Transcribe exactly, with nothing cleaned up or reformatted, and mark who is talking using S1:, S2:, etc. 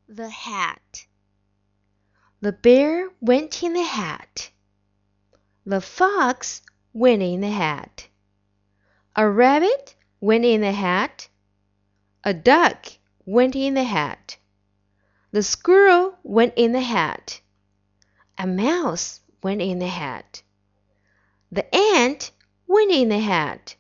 S1: The hat. The bear went in the hat. The fox went in the hat. A rabbit went in the hat. A duck went in the hat. The squirrel went in the hat. A mouse went in the hat. The ant went in the hat.